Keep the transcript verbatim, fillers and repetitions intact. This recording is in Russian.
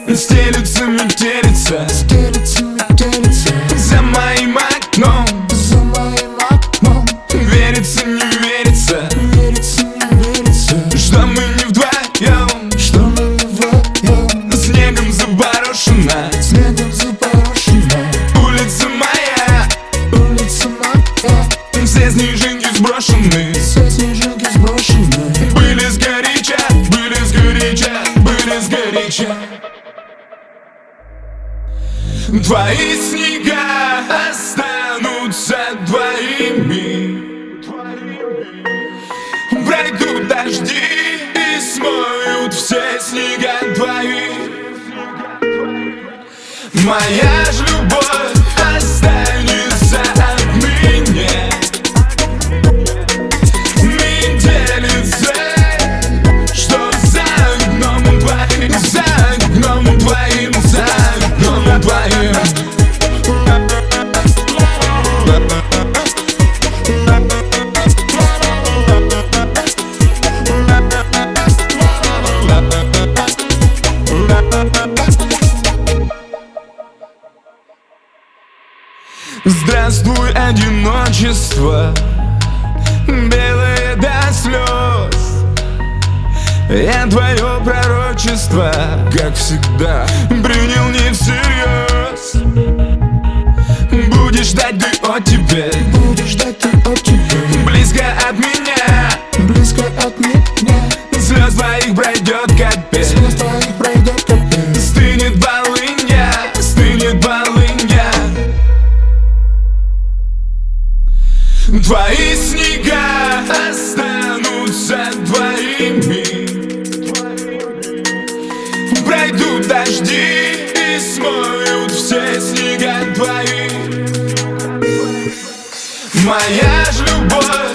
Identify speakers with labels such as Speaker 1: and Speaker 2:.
Speaker 1: Стелится метелица,
Speaker 2: стелится метелица
Speaker 1: за моим окном,
Speaker 2: за моим окном.
Speaker 1: верится, не верится,
Speaker 2: Верится, не верится,
Speaker 1: что мы не вдвоем,
Speaker 2: что мы не вдвоем.
Speaker 1: снегом заборошена,
Speaker 2: Снегом запорошена
Speaker 1: улица моя,
Speaker 2: улица моя.
Speaker 1: все снежинки сброшены,
Speaker 2: Все снежинки сброшены,
Speaker 1: были сгоряча, были сгоряча, были сгоряча. Твои снега останутся твоими, пройдут дожди и смоют все снега твои. Моя ж любовь останется отныне метелица, что за окном твоим, за окном твоим, за окном твоим. Здравствуй, одиночество, белое до слез. Я твое пророчество, как всегда, принял не всерьез. Будешь ждать ты оттепель,
Speaker 2: будешь ждать ты оттепель.
Speaker 1: близко от меня,
Speaker 2: Близко от меня,
Speaker 1: слез твоих пройдет капель,
Speaker 2: слез твоих пройдет капель.
Speaker 1: стынет полынья, стынет полынья. Твои снега останутся твоими, пройдут дожди и смоют все снега твои. Моя ж любовь